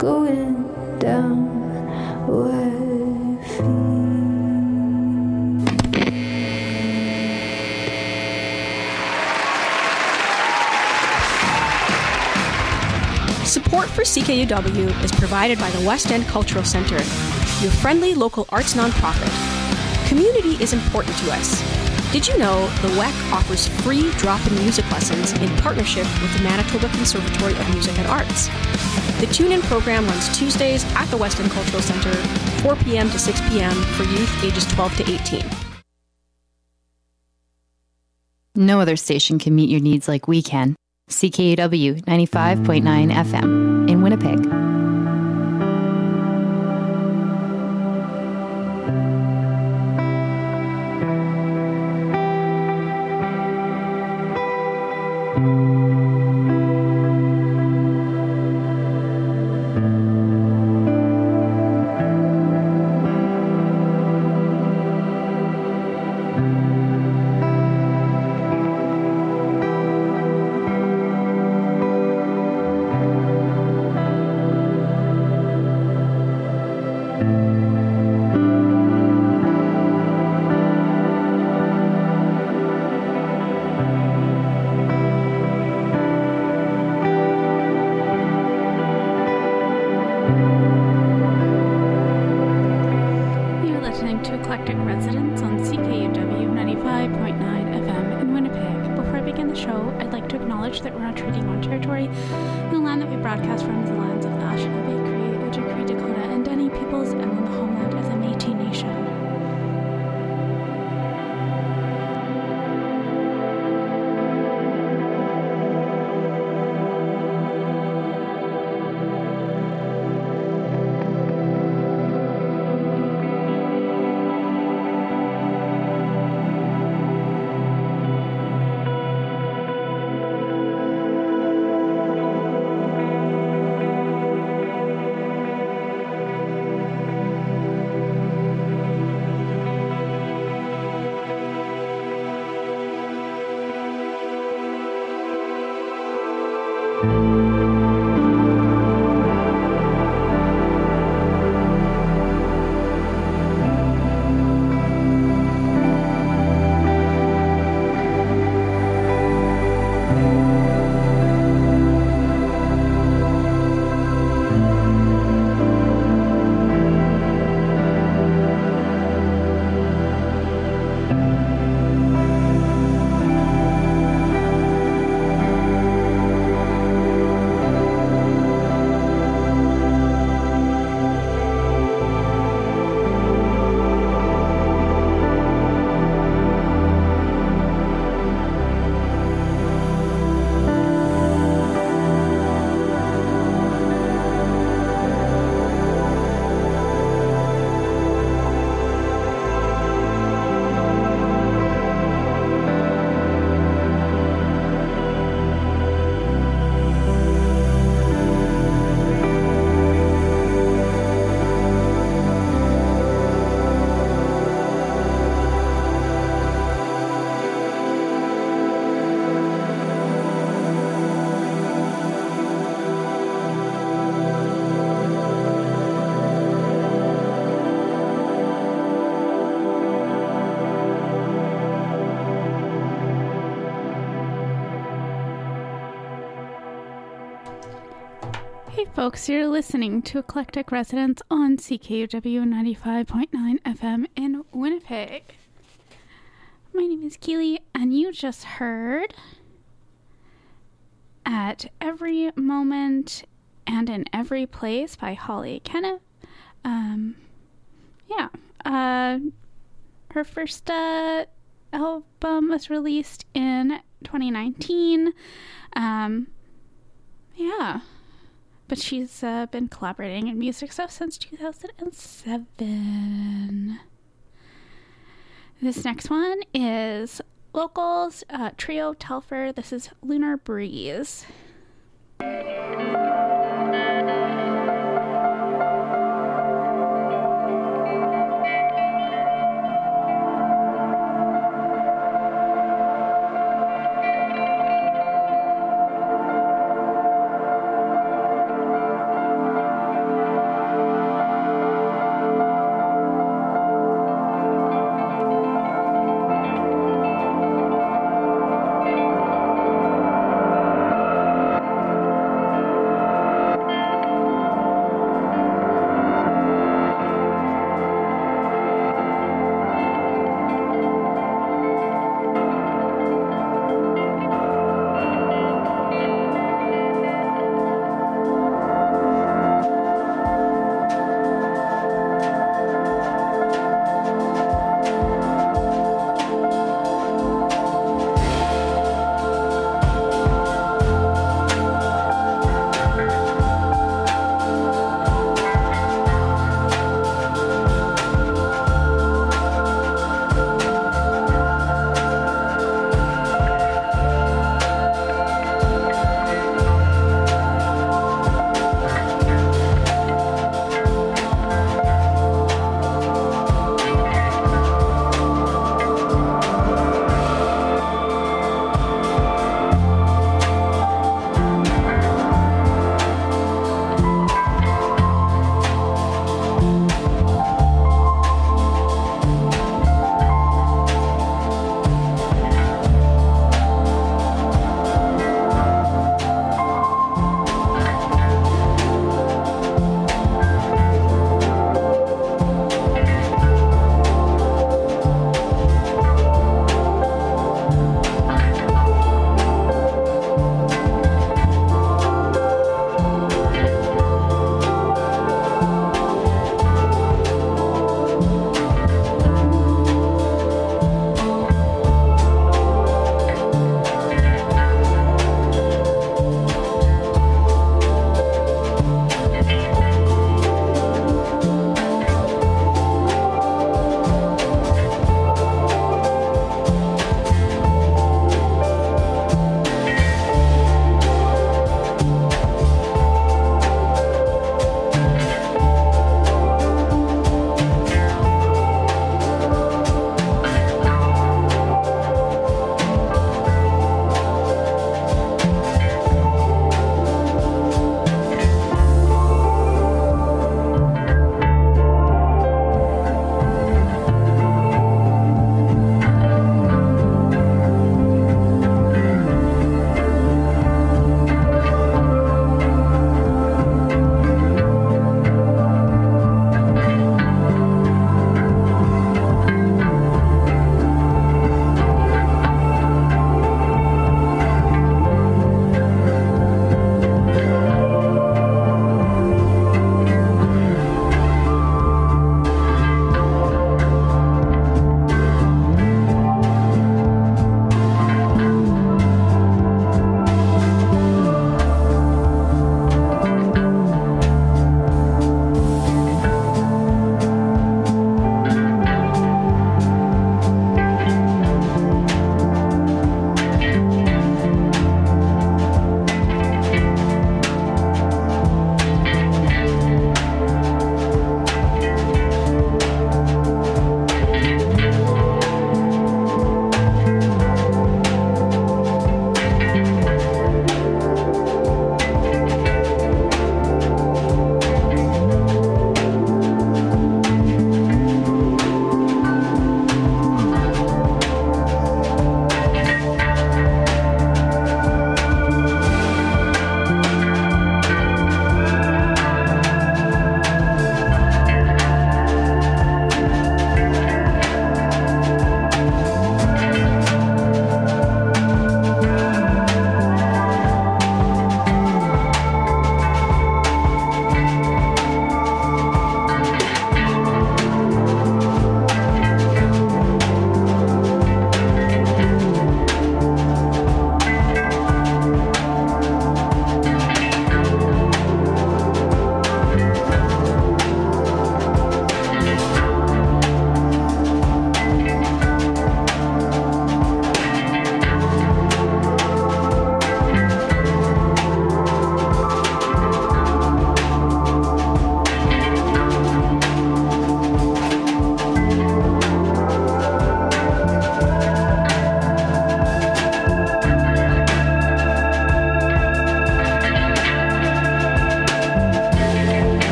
going down wet feet. Support for CKUW is provided by the West End Cultural Center, your friendly local arts nonprofit. Community is important to us. Did you know the WEC offers free drop-in music lessons in partnership with the Manitoba Conservatory of Music and Arts? The Tune-In program runs Tuesdays at the West End Cultural Center, 4 p.m. to 6 p.m. for youth ages 12 to 18. No other station can meet your needs like we can. CKUW 95.9 FM in Winnipeg. Folks, you're listening to Eclectic Residence on CKUW 95.9 FM in Winnipeg. My name is Keely, and you just heard At Every Moment and in Every Place by Holly Kenneth. Her first album was released in 2019. But she's been collaborating in music stuff since 2007. This next one is Locals, Trio Telfer. This is Lunar Breeze.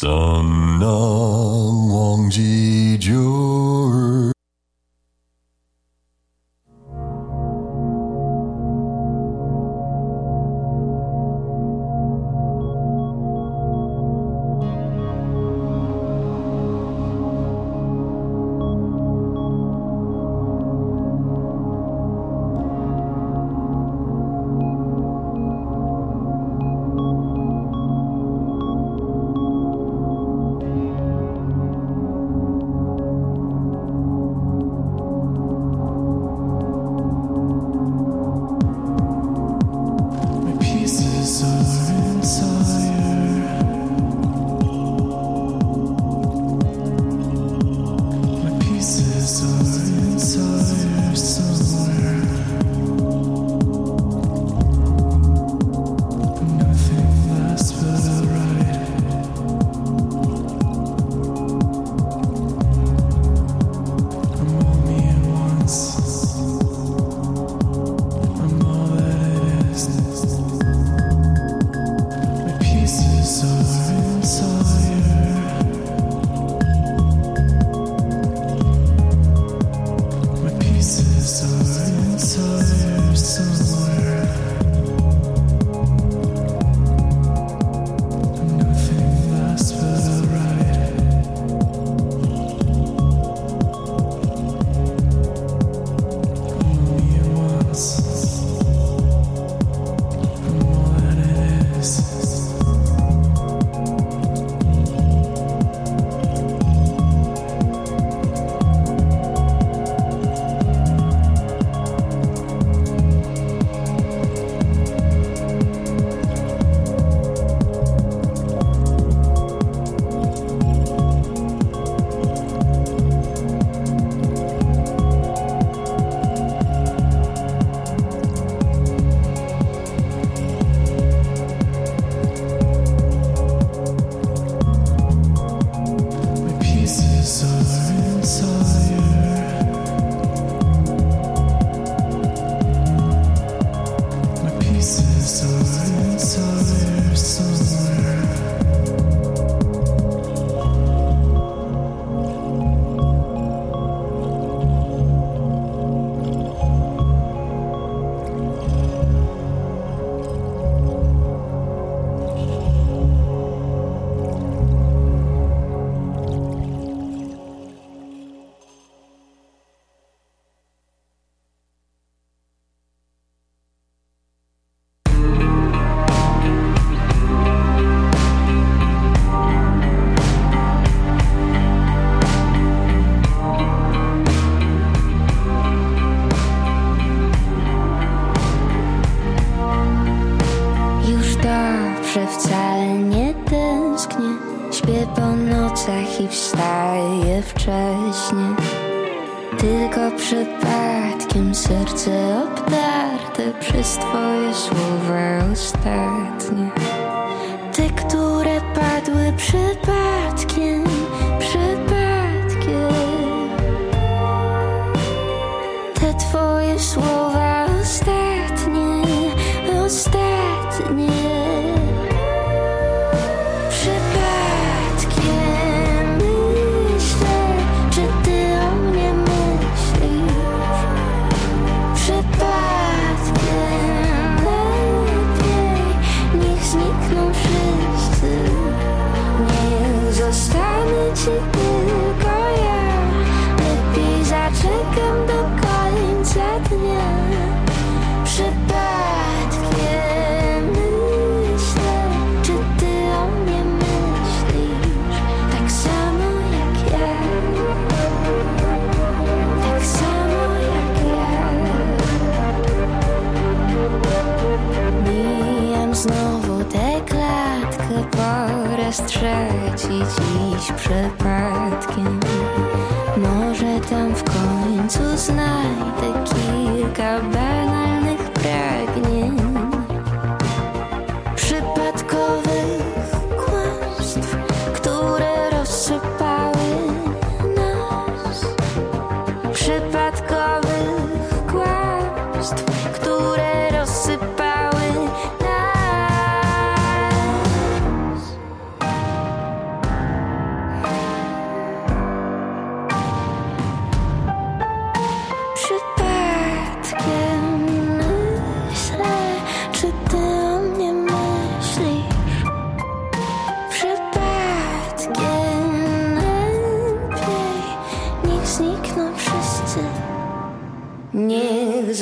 山南忘记旧日。 I wstaję wcześnie. Tylko przypadkiem serce obdarte przez twoje słowa ostatnie. Te, które padły przypadkiem, przypadkiem. Te twoje słowa ostatnie, ostatnie. Ci tylko ja, lepiej zaczekam do końca dnia. Przypadkiem myślę, czy ty o mnie myślisz tak samo jak ja, tak samo jak ja. Mijam znowu tę klatkę po raz trzeci dziś przypadkiem. Może tam w końcu znajdę kilka banalnych pragnień, przypadkowych kłamstw, które rozsypały nas. Przypadkowych kłamstw, które rozsypały nas.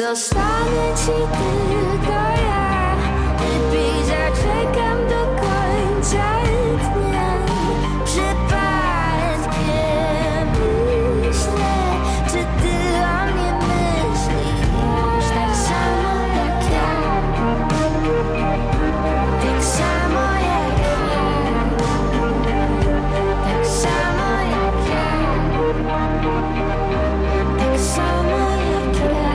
Zostanę ci tylko ja i pić czekam do końca dnia. Przypadkiem myślę, czy ty o mnie myślisz tak samo jak ja. Tak samo jak ja. Tak samo jak ja. Tak samo jak ja.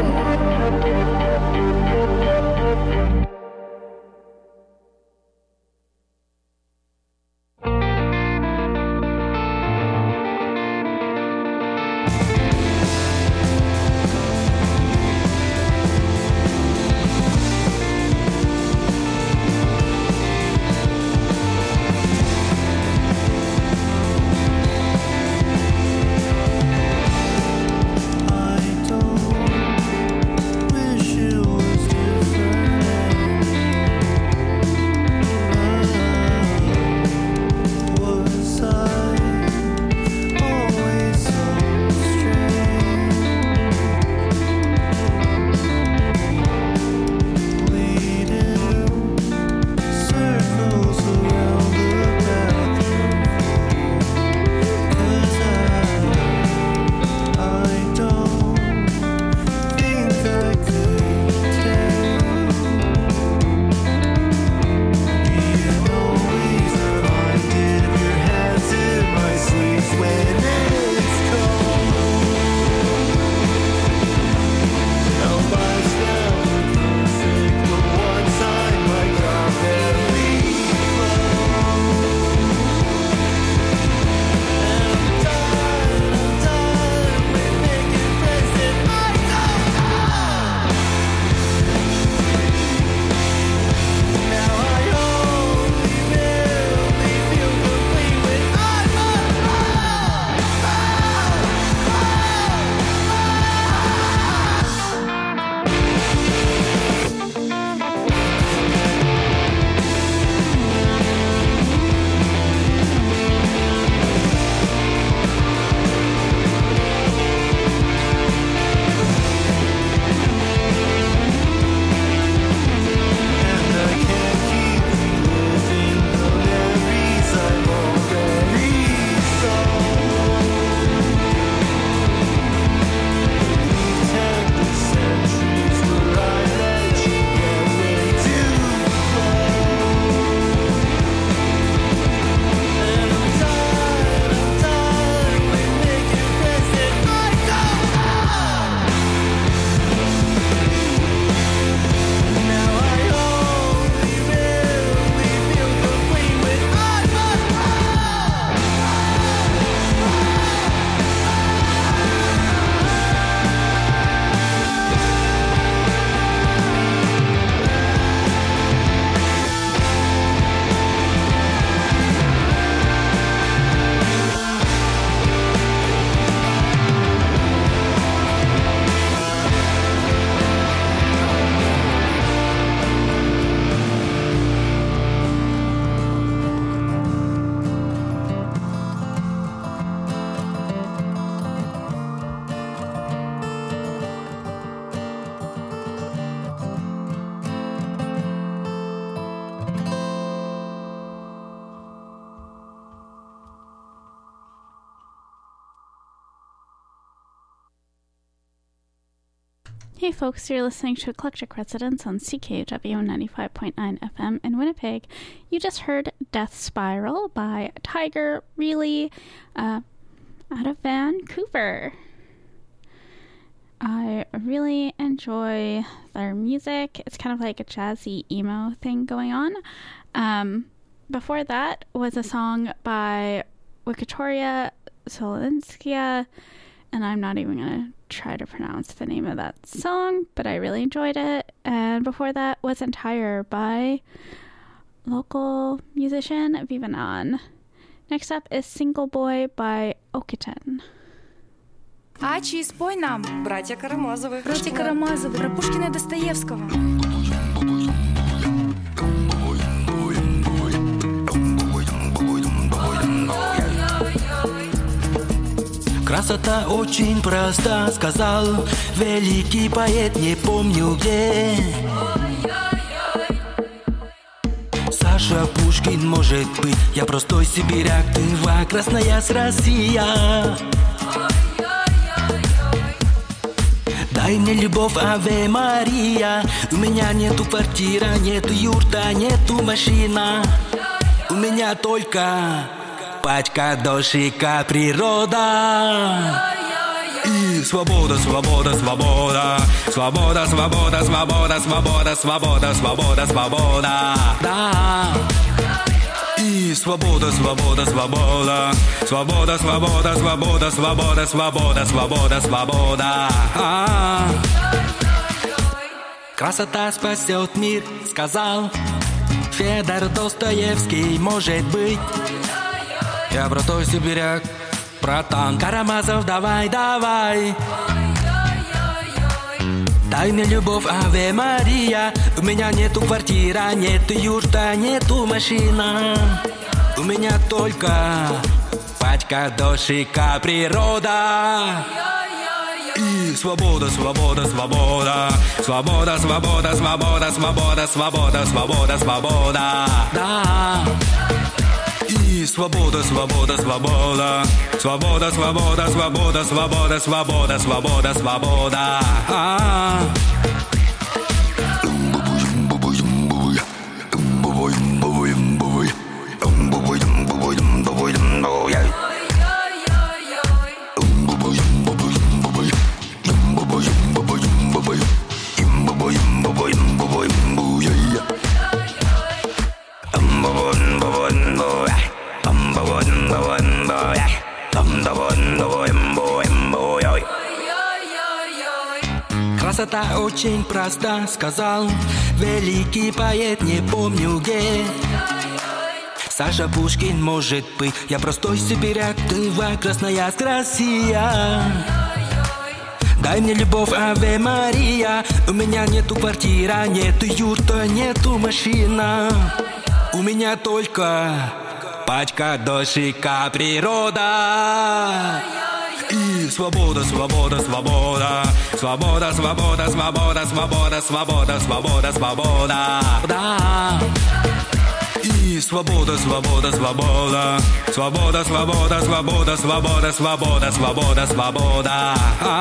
Hey folks, you're listening to Eclectic Residence on CKUW 95.9 FM in Winnipeg. You just heard Death Spiral by Tiger Really out of Vancouver. I really enjoy their music. It's kind of like a jazzy emo thing going on. Before that was a song by Wiktoria Solinska, and I'm not even going to try to pronounce the name of that song, but I really enjoyed it. And before that was Entire by local musician Vivanon. Next up is Single Boy by Okiton. Ачи, спой нам, братья Карамазовы. Братья Карамазовы, про Пушкина и Достоевского. Красота очень проста, сказал великий поэт, не помню где. Саша Пушкин, может быть, я простой сибиряк, ты красная с Россия. Дай мне любовь, Аве Мария. У меня нету квартира, нету юрта, нету машина. У меня только пачка дождика, природа. И свобода, свобода, свобода. Свобода, свобода, свобода, свобода, свобода, свобода, свобода. Да. И свобода, свобода, свобода. Свобода, свобода, свобода, свобода, свобода, свобода, свобода. Красота спасет мир, сказал Федор Достоевский, может быть. Я простой сибиряк, братан Карамазов, давай, давай. Дай мне любовь, Аве Мария. У меня нету квартира, нету юрта, нету машина. У меня только пачка дождика, природа. И свобода, свобода, свобода. Свобода, свобода, свобода, свобода, свобода, свобода, свобода. Да. И свобода, свобода, свобода. Свобода, свобода, свобода, свобода, свобода, свобода, свобода. Красота очень проста, сказал великий поэт, не помню где. Саша Пушкин, может быть, я простой сибиряк, ты красная с Россия. Дай мне любовь, Аве Мария. У меня нету квартира, нету юрта, нету машина. У меня только пачка дождика, природа. И свобода, свобода, свобода. Свобода, свобода, свобода, свобода, свобода, свобода, свобода. Да. И свобода, свобода, свобода. Свобода, свобода, свобода, свобода, свобода, свобода, свобода.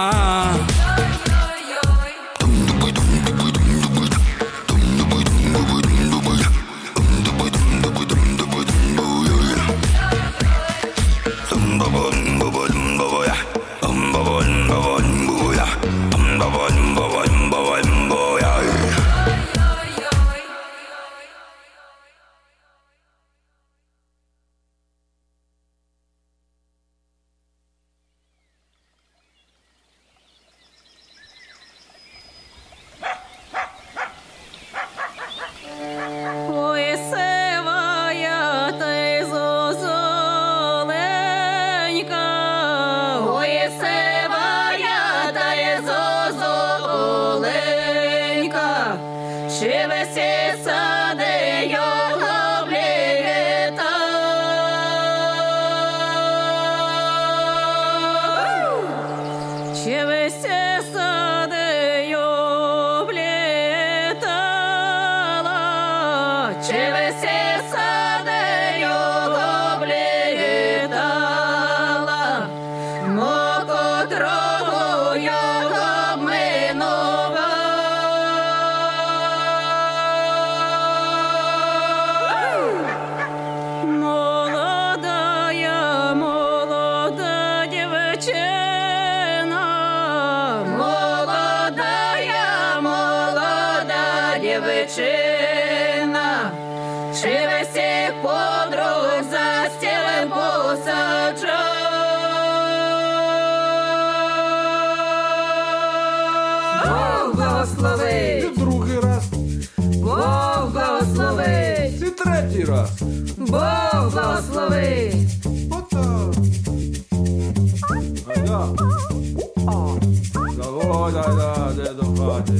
Бог благослови. Ото. Да, до хати.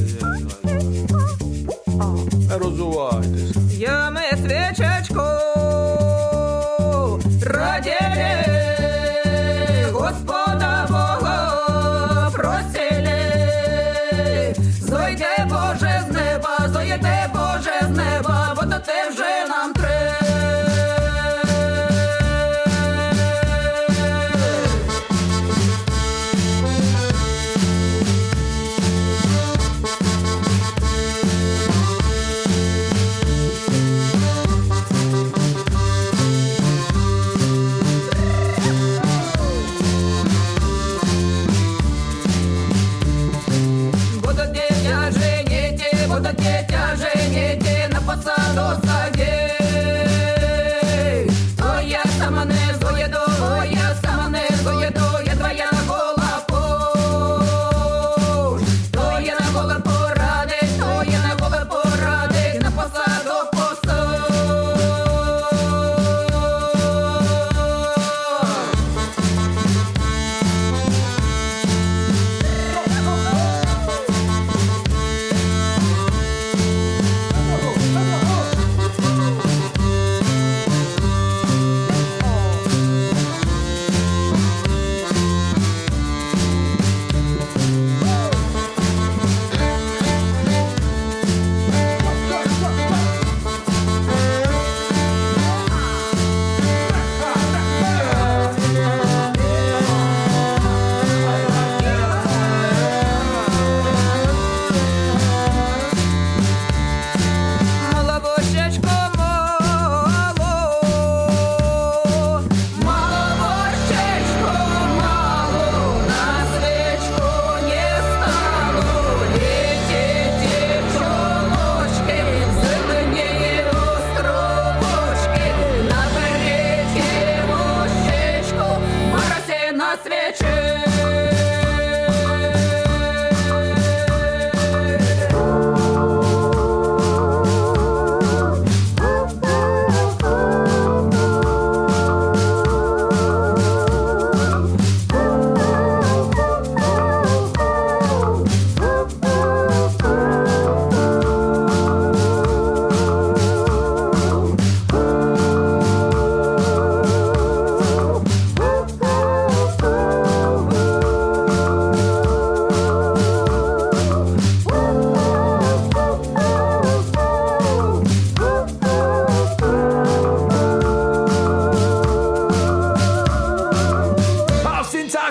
Розувайтеся. Я ми свічечку раділи, Господа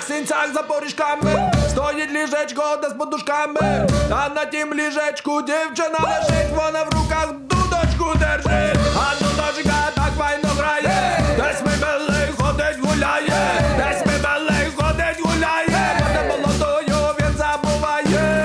ścianach, syncach za poryszkami. Stojí lіжечко, де з подушками. А на тім ліжечку дівчина лежить, вона в руках дудочку держить. А дудочка так файно грає, десь ми белий ходить гуляє, десь ми белий ходить гуляє, буде молодою він забуває.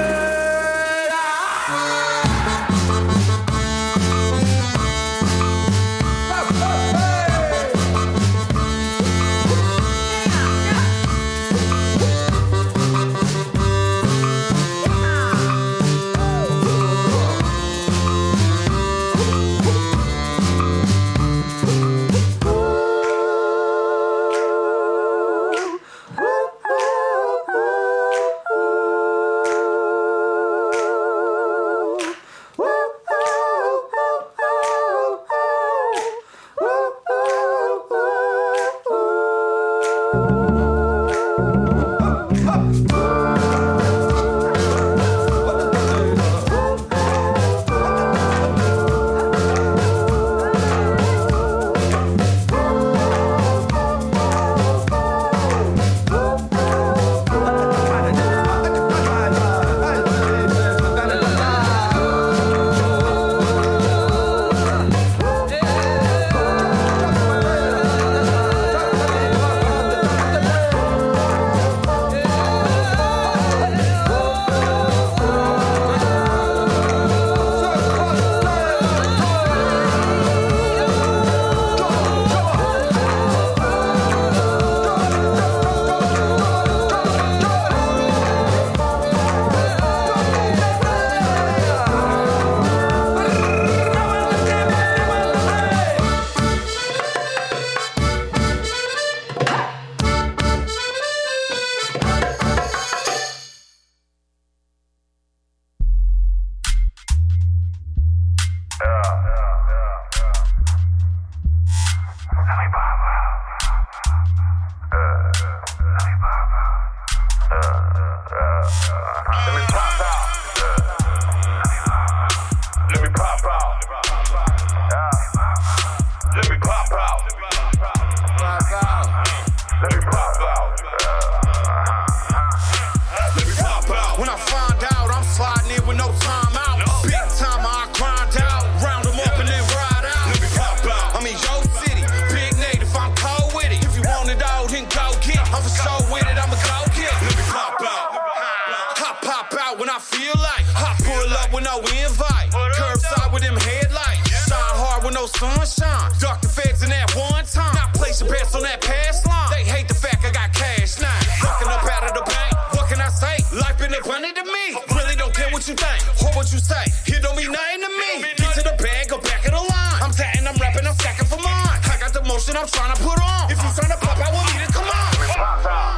Sunshine, duck the feds in that one time. Not place your bets on that past line. They hate the fact I got cash now. Fucking up out of the bank. What can I say? Life been funny to me. Really don't care what you think or what you say. It don't mean nothing to me. Get to the bag, go back of the line. I'm tatting, I'm rapping, I'm stacking for mine. I got the motion I'm trying to put on. If you trying to pop out with me, then come on. Let me pop out.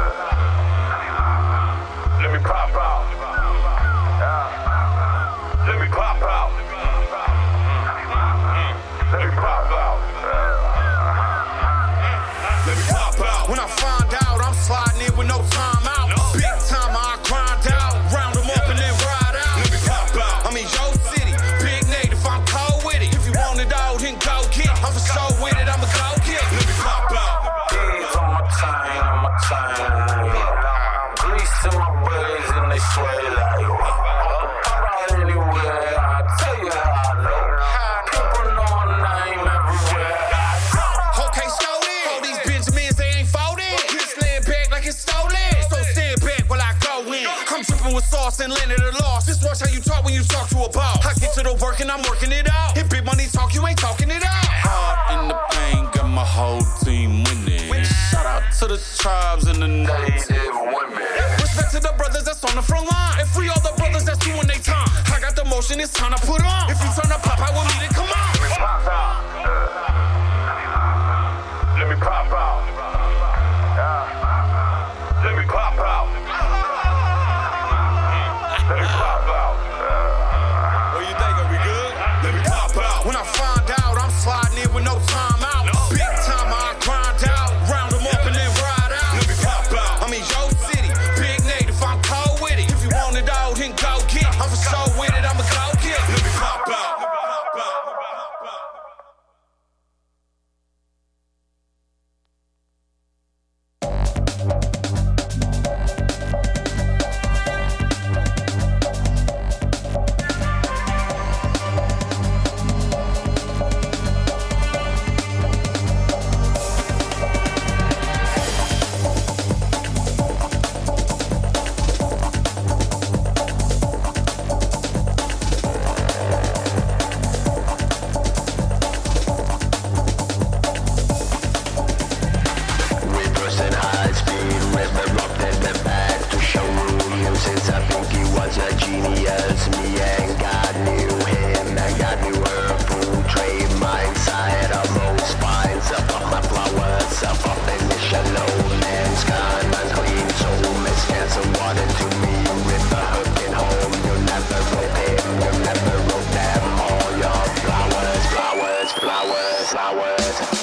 Let me pop out. Let me pop out. Let me pop out. Let me pop out. When I find out, I'm sliding in with no time out. Big time, I grind out. Round them up and then ride out. Let me pop out. I'm in your city. Big native, I'm cold with it. If you want it all, then go get it. I'm for sure with it, I'ma go get it. Let me pop out. Keys on my chain, on my chain. Grease in my braids and they sway like I'm out anywhere, I tell you how I know. People know my name everywhere. Okay, stole in. All these Benjamins, they ain't folding. Kids laying back like it's stolen. So stand back while I go in. I'm dripping with sauce and landing at a loss. Just watch how you talk when you talk to a boss. I get to the work and I'm working it out. If big money talk, you ain't talking it out. Hard in the pain, got my whole team winning. Shout out to the tribes and the native women. Respect to the brothers that's on the front line. And free all the brothers that's doing their time. I got the motion, it's time to put on. If you tryna pop out with me, then come on. Let me pop out. Let me pop out. Let me pop out. Let me pop out. What you think, are we good? Let me pop out. When I find out, I'm sliding in with no time out. Big time, I grind out. Round them up and then ride out. Let me pop out. I'm in your city. Big native, I'm cold with it. If you want it all, then go get it. I'm for sure with it, I'ma go get it. Let me pop out. genius. Me ain't got new him, I got new her. Food trade mindset of most spines. Up off my flowers, up off the shallow man's gone unclean. Soul miss cancer water to me. River hooking home, you never wrote him, you never wrote them. All your flowers, flowers, flowers, flowers.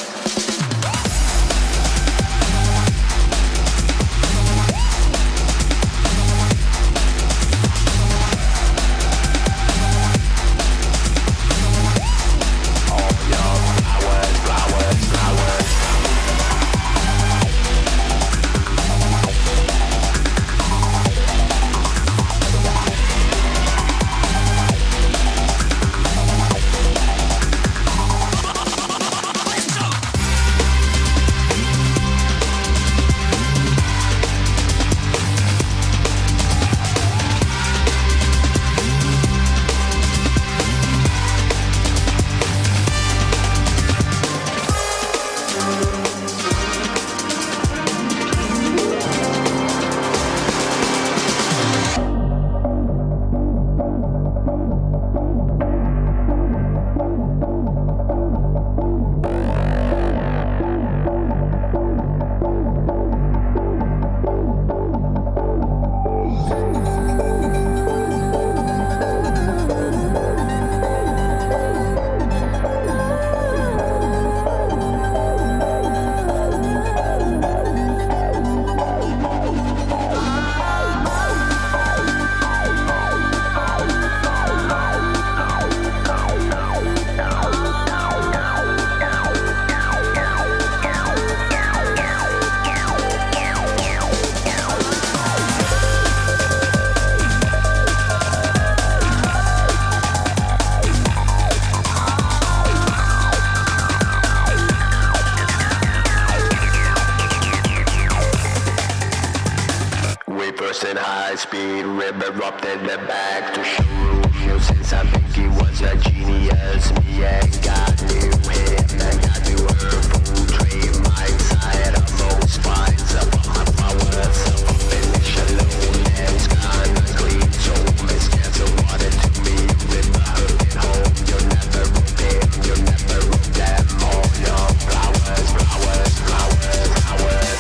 In high speed, rib erupted the back to shoot you. Since I think he was a genius, me ain't got new him, I got new her. Food trade mindset of most spines. Up on my flowers, up up in the shallow man's gone unclean. Soul miss cancer water to me. River hooking home, you never wrote him, you never wrote them. All your flowers, flowers, flowers, flowers.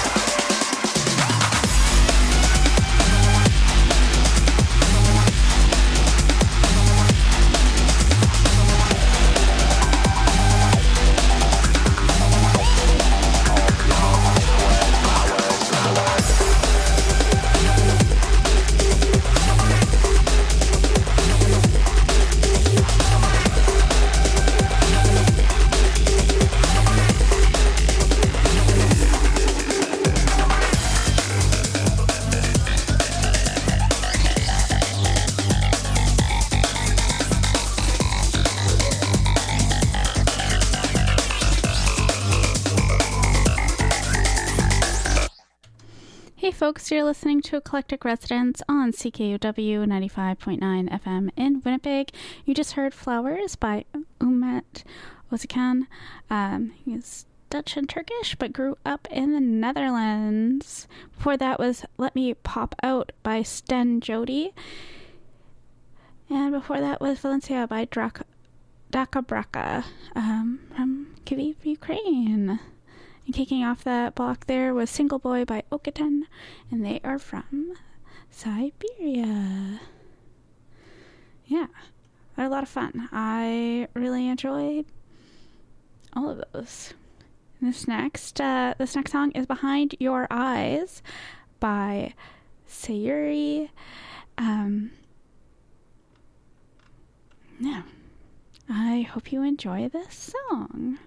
Folks, you're listening to Eclectic Residence on CKUW 95.9 FM in Winnipeg. You just heard Flowers by Ummet Özkan. He's Dutch and Turkish, but grew up in the Netherlands. Before that was Let Me Pop Out by Sten Jody. And before that was Valencia by Daka Braka from Kyiv, Ukraine. And kicking off that block there was Single Boy by Okatan, and they are from Siberia. Yeah, they're a lot of fun. I really enjoyed all of those. This next song is Behind Your Eyes by Sayuri. Yeah, I hope you enjoy this song.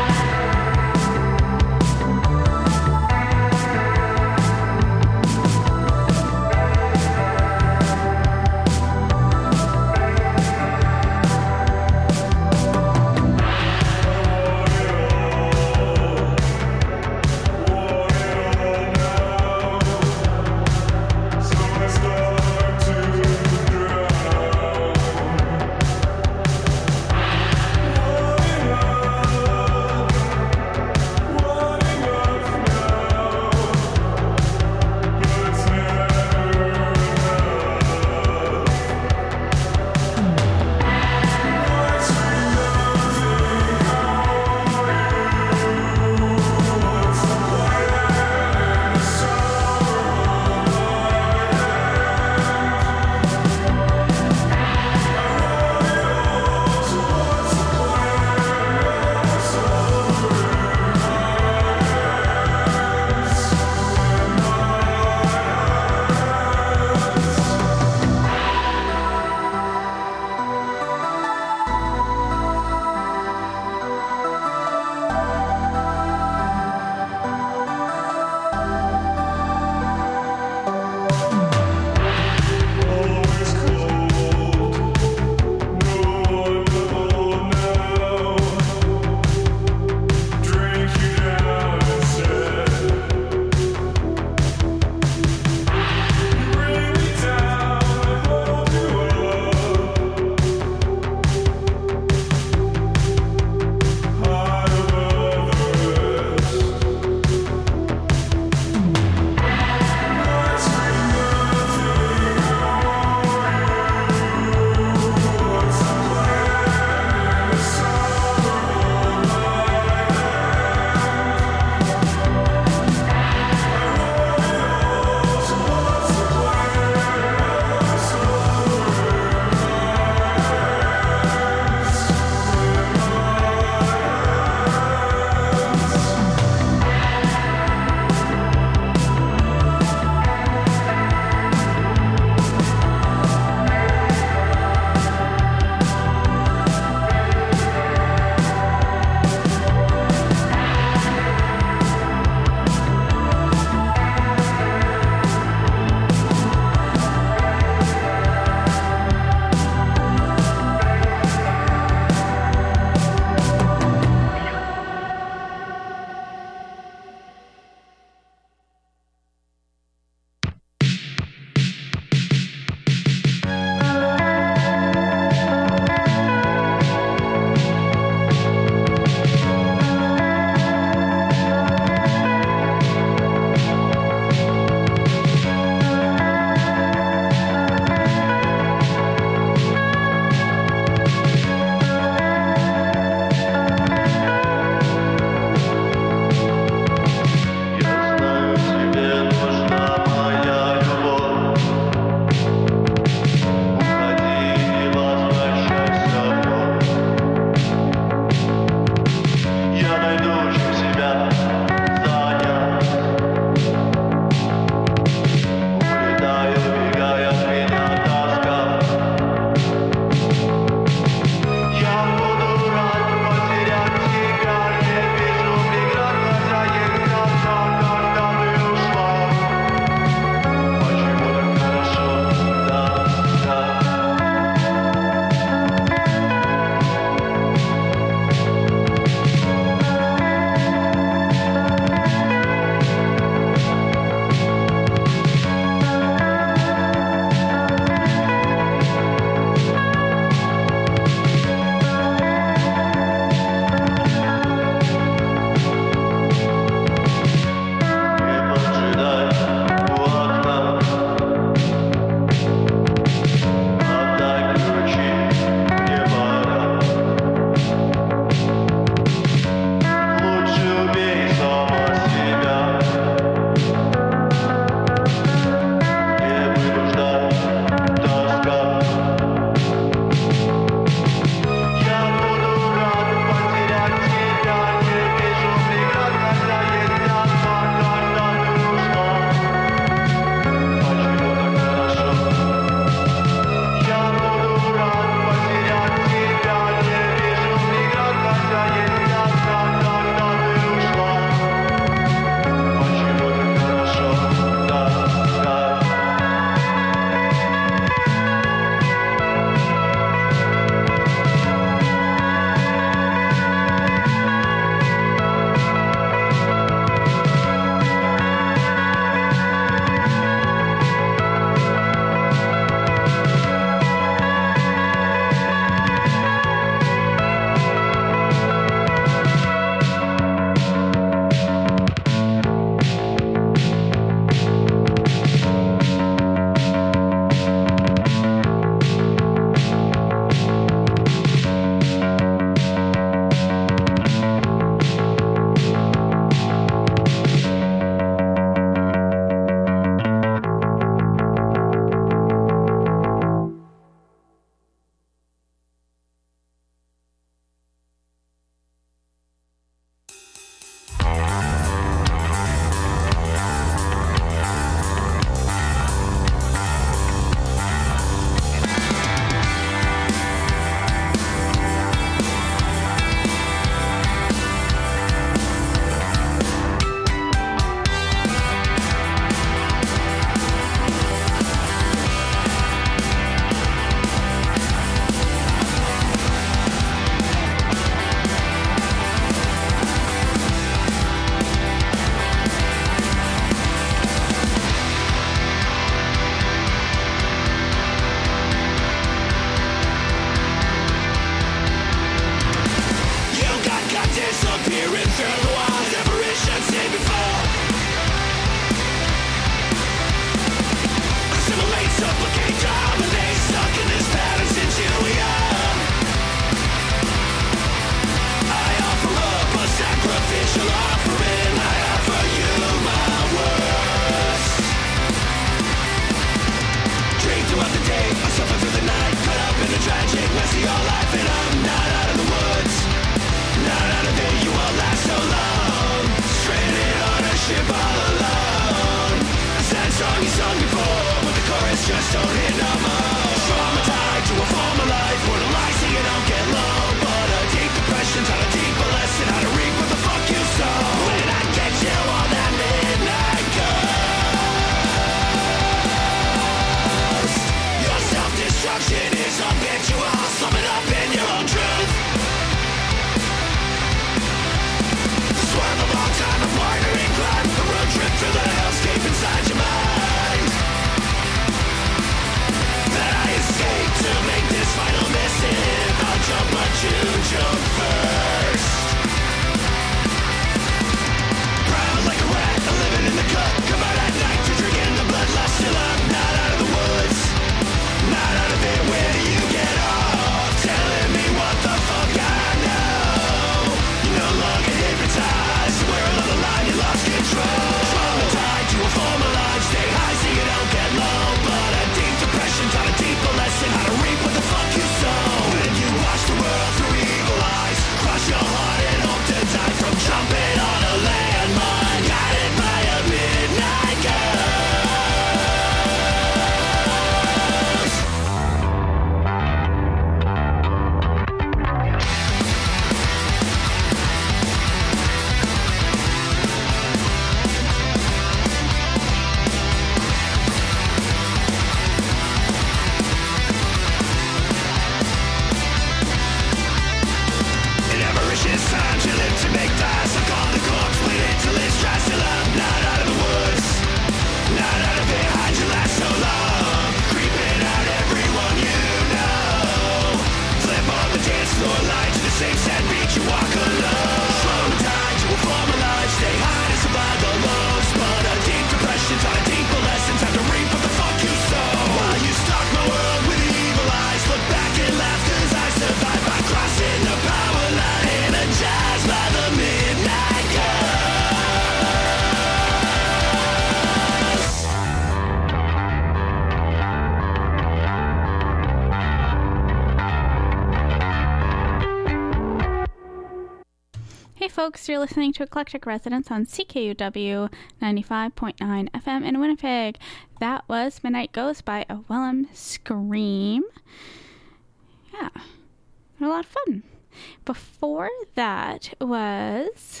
Hey folks, you're listening to Eclectic Residence on CKUW 95.9 FM in Winnipeg. That was Midnight Goes by A Wellum Scream. Yeah, a lot of fun. Before that was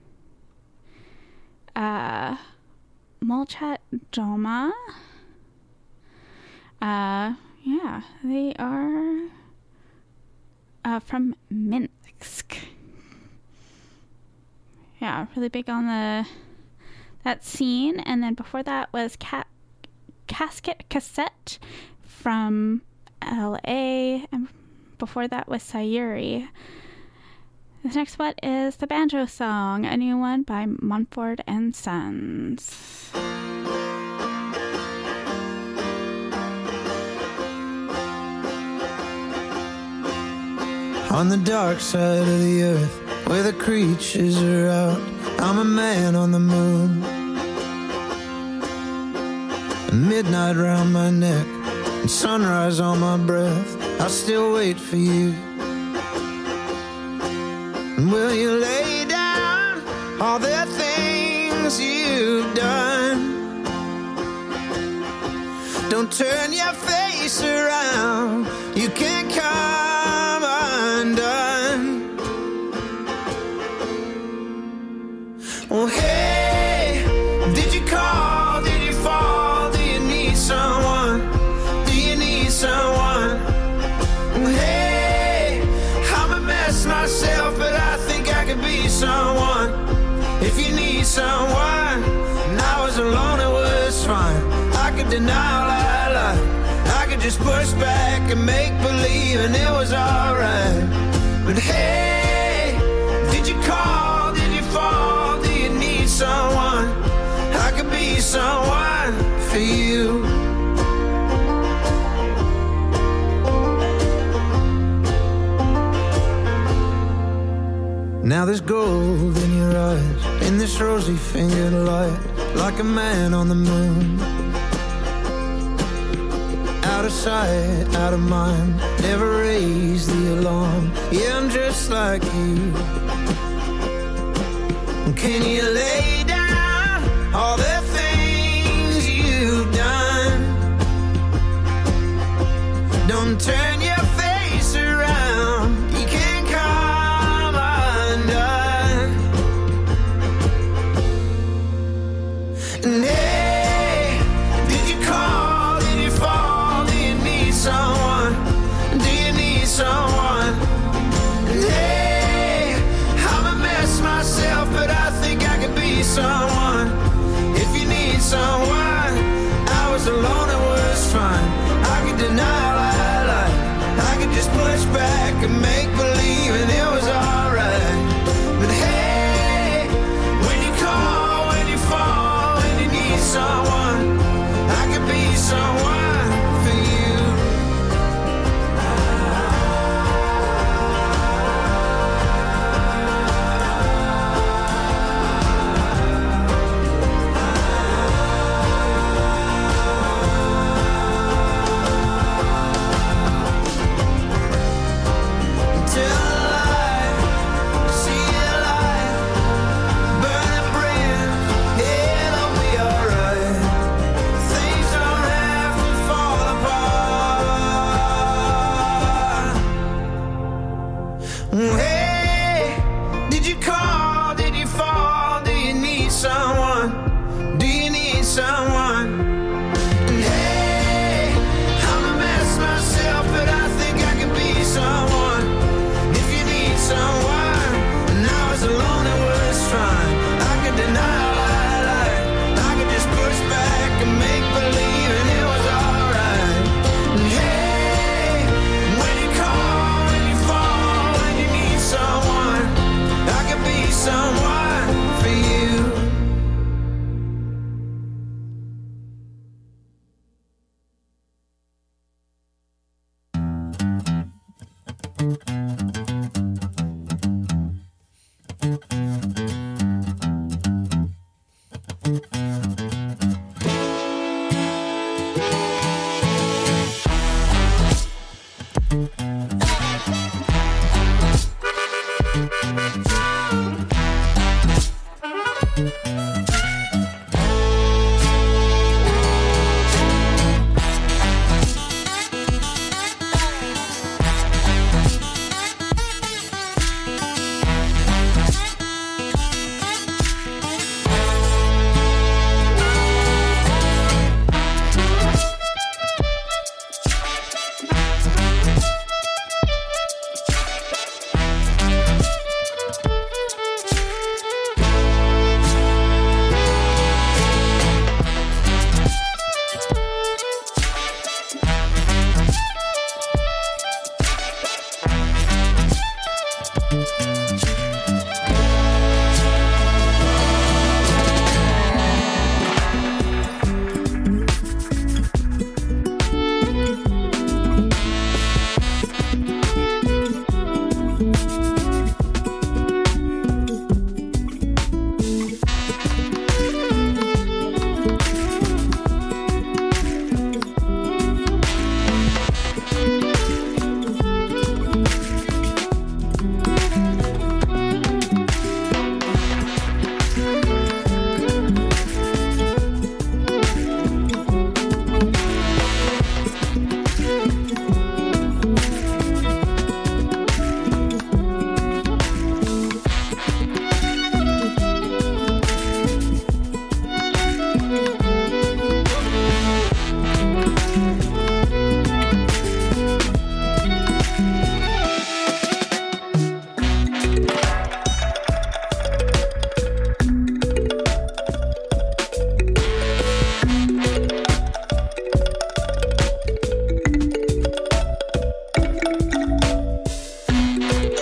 Molchat Doma. Yeah, they are from Minsk. Yeah, really big on that scene. And then before that was Casket Cassette from LA, and before that was Sayuri. This next one is the banjo song, a new one by Mumford and Sons. On the dark side of the earth, where the creatures are out, I'm a man on the moon. Midnight round my neck and sunrise on my breath, I still wait for you. And will you lay down all the things you've done? Don't turn your face around, you can't come undone. Oh hey, did you call, did you fall, do you need someone, do you need someone? Oh hey, I'm a mess myself, but I think I could be someone. If you need someone, and I was alone it was fine. I could deny all I like, I could just push back and make believe and it was alright. But hey, did you call, did you fall, do you need someone? I could be someone for you. Now there's gold in your eyes, in this rosy fingered light, like a man on the moon. Out of sight, out of mind, never raise the alarm. Yeah, I'm just like you. Can you lay down all the things you've done? Don't turn your face around, you can't come undone. And hey, did you call, did you fall, do you need someone, do you need someone? And hey, I'm a mess myself, but I think I could be someone. If you need someone, I was alone, it was fine. I could deny all I like, I could just push back and make believe and it was alright. But hey, when you call, when you fall, when you need someone, I could be someone for you. Hey, did you call, did you fall, do you need someone, do you need someone? And hey, I'm a mess myself, but I think I can be someone. If you need someone, and I was alone it was fine. I could deny all I like, I could just push back and make believe and it was alright. And hey, when you call, when you fall, when you need someone, I could be someone for you.